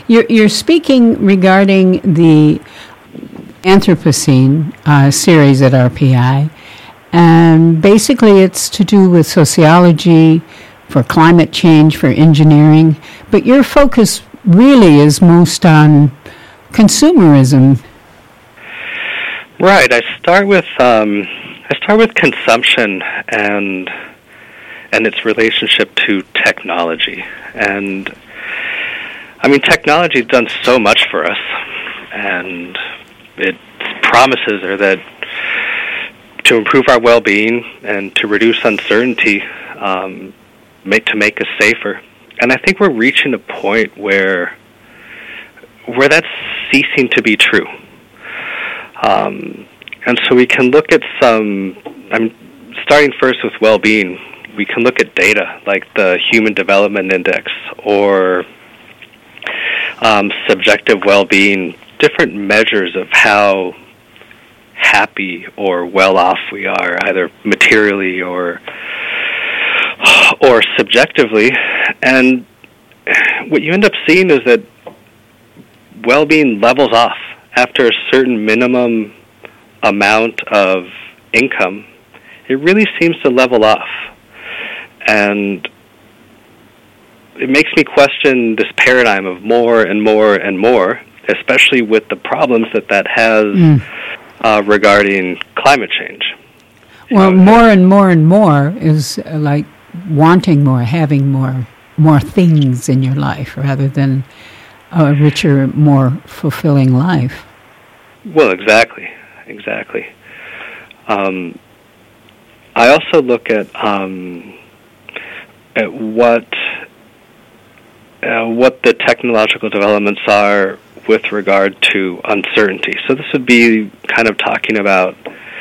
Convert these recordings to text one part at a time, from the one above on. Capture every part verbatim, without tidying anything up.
You're, you're speaking regarding the Anthropocene uh, series at R P I, and basically it's to do with sociology, for climate change, for engineering, but your focus really is most on consumerism. Right. I start with um, I start with consumption and and its relationship to technology. And I mean, technology has done so much for us, and its promises are that to improve our well-being and to reduce uncertainty, um, make to make us safer. And I think we're reaching a point where where that's ceasing to be true. Um, and so we can look at some, I'm starting first with well-being, we can look at data like the Human Development Index or um, subjective well-being, different measures of how happy or well-off we are, either materially or or subjectively. And what you end up seeing is that well-being levels off after a certain minimum amount of income. It really seems to level off. And it makes me question this paradigm of more and more and more, especially with the problems that that has mm. uh, regarding climate change. Well, you know, more and more and more is uh, like wanting more, having more, more things in your life rather than a richer, more fulfilling life. Well, exactly, exactly. Um, I also look at um, at what uh, what the technological developments are with regard to uncertainty. So this would be kind of talking about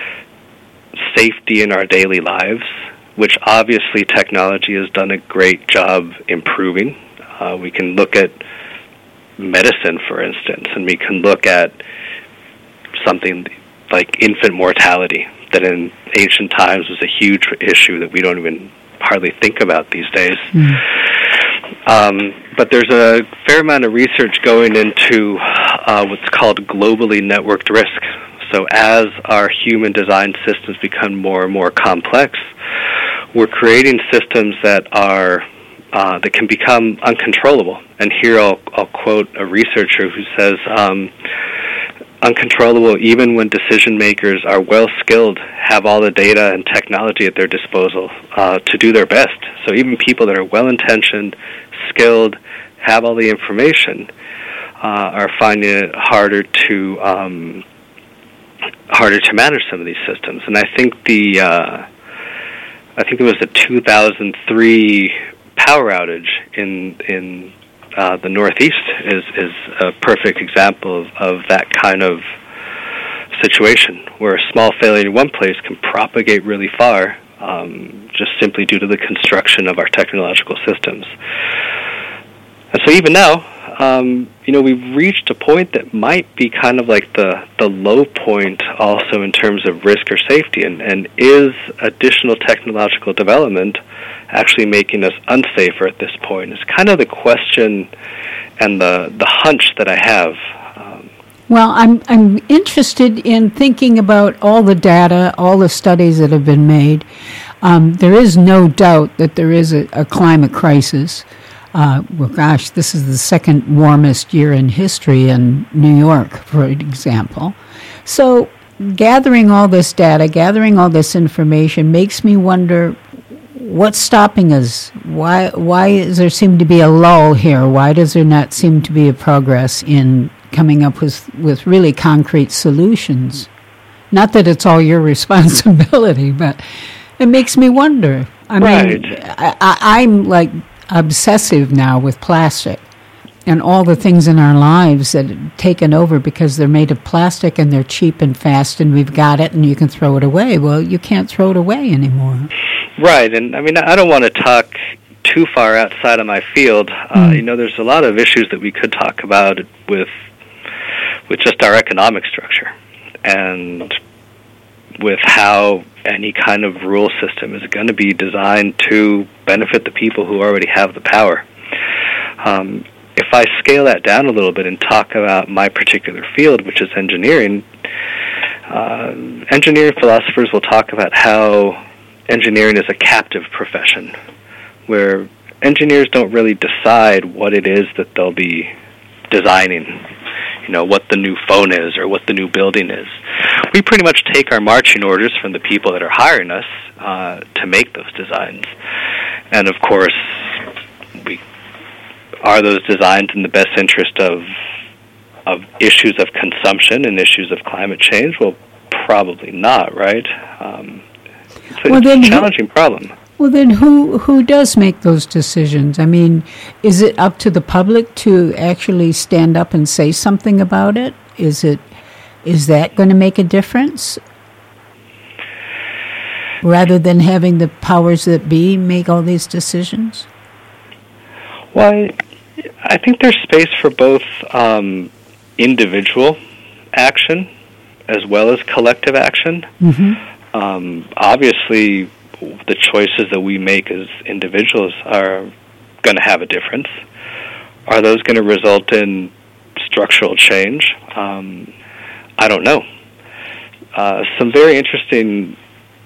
safety in our daily lives, which obviously technology has done a great job improving. Uh, we can look at medicine, for instance, and we can look at something like infant mortality that in ancient times was a huge issue that we don't even hardly think about these days. Mm. Um, but there's a fair amount of research going into uh, what's called globally networked risk. So as our human design systems become more and more complex, we're creating systems that are uh, that can become uncontrollable. And here I'll, I'll quote a researcher who says, um, uncontrollable even when decision makers are well skilled, have all the data and technology at their disposal uh, to do their best. So even people that are well intentioned, skilled, have all the information, uh, are finding it harder to um, harder to manage some of these systems. And I think the uh, I think it was a two thousand three power outage in in Uh, the Northeast is, is a perfect example of, of that kind of situation, where a small failure in one place can propagate really far, um, just simply due to the construction of our technological systems. And so even now, um, you know, we've reached a point that might be kind of like the, the low point also in terms of risk or safety, and, and is additional technological development actually making us unsafer at this point? It's kind of the question and the, the hunch that I have. Um, well, I'm I'm interested in thinking about all the data, all the studies that have been made. Um, there is no doubt that there is a, a climate crisis. Uh, well, gosh, this is the second warmest year in history in New York, for example. So gathering all this data, gathering all this information makes me wonder, what's stopping us? Why why does there seem to be a lull here? Why does there not seem to be a progress in coming up with, with really concrete solutions? Not that it's all your responsibility, but it makes me wonder. I right. mean, I, I, I'm like obsessive now with plastic and all the things in our lives that have taken over because they're made of plastic and they're cheap and fast and we've got it and you can throw it away. Well, you can't throw it away anymore. Right, and I mean, I don't want to talk too far outside of my field. Uh, mm. You know, there's a lot of issues that we could talk about with with just our economic structure and with how any kind of rule system is going to be designed to benefit the people who already have the power. Um, if I scale that down a little bit and talk about my particular field, which is engineering, uh, engineering philosophers will talk about how engineering is a captive profession, where engineers don't really decide what it is that they'll be designing, you know, what the new phone is or what the new building is. We pretty much take our marching orders from the people that are hiring us uh, to make those designs. And of course, we are those designs in the best interest of of issues of consumption and issues of climate change? Well, probably not, right? Um, it's a, well, it's a challenging who, problem. Well, then who who does make those decisions? I mean, is it up to the public to actually stand up and say something about it? Is it is that going to make a difference? Rather than having the powers that be make all these decisions? Well, I, I think there's space for both um, individual action as well as collective action. Mm-hmm. Um, obviously, the choices that we make as individuals are going to have a difference. Are those going to result in structural change? Um, I don't know. Uh, some very interesting...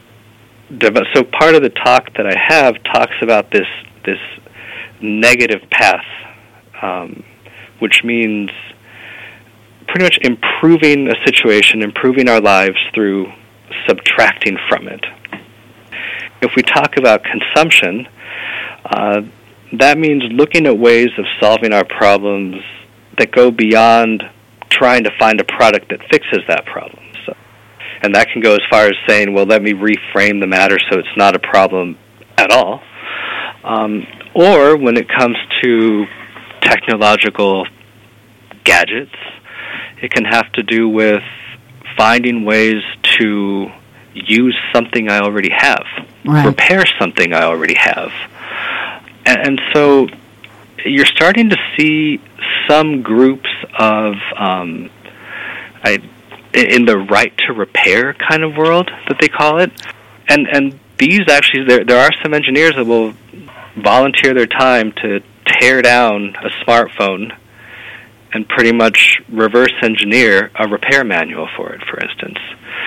So part of the talk that I have talks about this this negative path, um, which means pretty much improving a situation, improving our lives through subtracting from it. If we talk about consumption, uh, that means looking at ways of solving our problems that go beyond trying to find a product that fixes that problem. So, and that can go as far as saying, well, let me reframe the matter so it's not a problem at all. Um, or when it comes to technological gadgets, it can have to do with finding ways to use something I already have, right. repair something I already have. And, and so you're starting to see some groups of, um, I, in the right to repair kind of world that they call it. And and these actually, there there are some engineers that will volunteer their time to tear down a smartphone and pretty much reverse engineer a repair manual for it, for instance.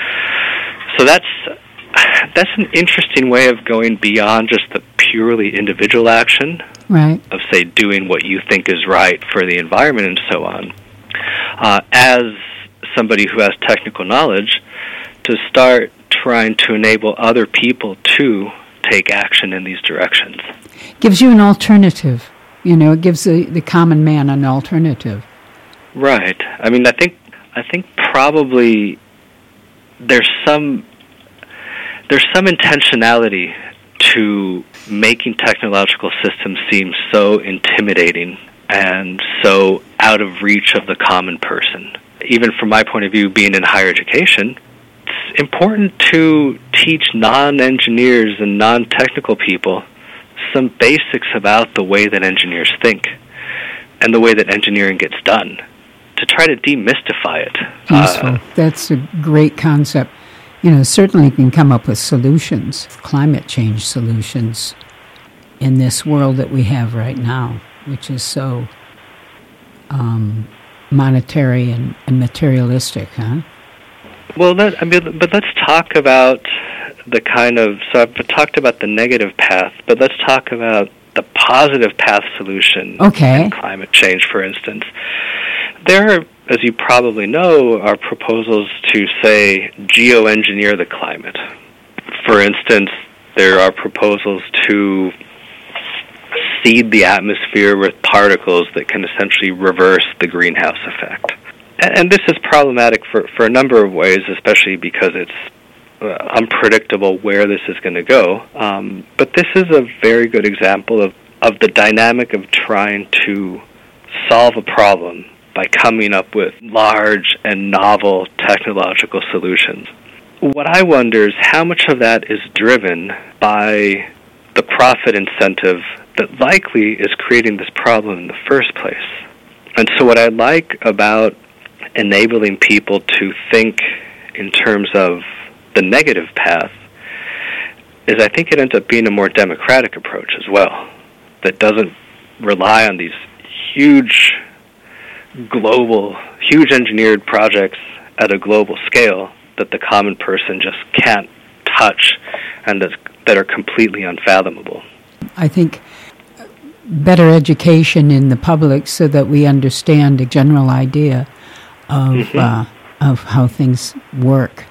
So that's that's an interesting way of going beyond just the purely individual action, right, of, say, doing what you think is right for the environment and so on, uh, as somebody who has technical knowledge, to start trying to enable other people to take action in these directions. Gives you an alternative. You know, it gives the, the common man an alternative. Right. I mean, I think I think probably there's some there's some intentionality to making technological systems seem so intimidating and so out of reach of the common person. Even from my point of view, being in higher education, it's important to teach non-engineers and non-technical people some basics about the way that engineers think and the way that engineering gets done, to try to demystify it. Useful. Uh, That's a great concept. You know, certainly you can come up with solutions, climate change solutions, in this world that we have right now, which is so um, monetary and, and materialistic, huh? Well, that, I mean, but let's talk about the kind of, so I've talked about the negative path, but let's talk about the positive path solution okay. in climate change, for instance. There are, as you probably know, are proposals to, say, geoengineer the climate. For instance, there are proposals to seed the atmosphere with particles that can essentially reverse the greenhouse effect. And this is problematic for, for a number of ways, especially because it's uh, unpredictable where this is going to go. Um, but this is a very good example of, of the dynamic of trying to solve a problem by coming up with large and novel technological solutions. What I wonder is how much of that is driven by the profit incentive that likely is creating this problem in the first place. And so what I like about enabling people to think in terms of the negative path is I think it ends up being a more democratic approach as well, that doesn't rely on these huge global, huge engineered projects at a global scale that the common person just can't touch and that, that are completely unfathomable. I think better education in the public so that we understand a general idea of mm-hmm. uh, of how things work.